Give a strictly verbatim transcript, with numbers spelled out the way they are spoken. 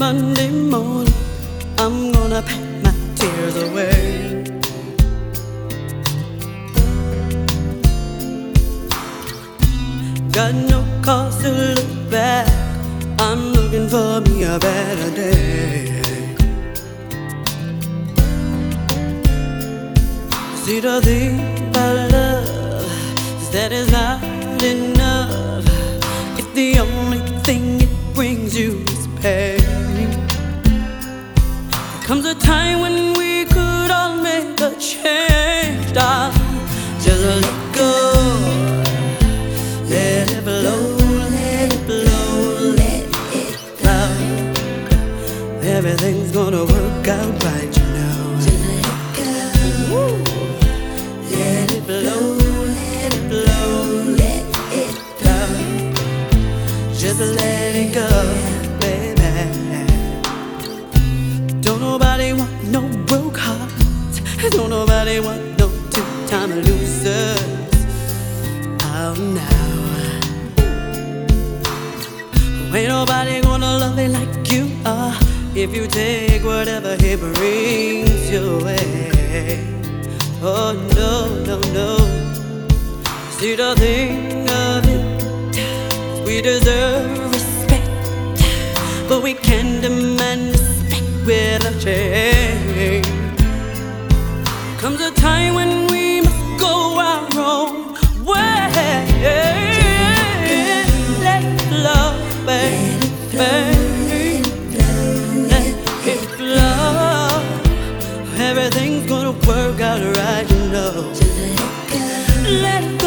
Monday morning, I'm gonna pack my tears away. Got no cause to look back, I'm looking for me a better day. See, the thing about love is that it's not enough if the only thing it brings you is pain. There comes a time when we could all make a change, darling. Just let go, let it blow, let it blow, let it flow. Everything's gonna work out right, you know. Just let it go. Woo. Let it blow, let it blow, let it blow. Just let it go, baby. Don't nobody want no broke hearts. Don't nobody want no two-time losers. Oh no. Ain't nobody gonna love you like you are if you take whatever he brings your way. Oh no, no, no. See, the thing of it is we deserve respect, but we can't demand respect with a change. Comes a time when we must go our own way. Let it flow, baby, baby. Let it flow. Everything's gonna work out right, you know. Let it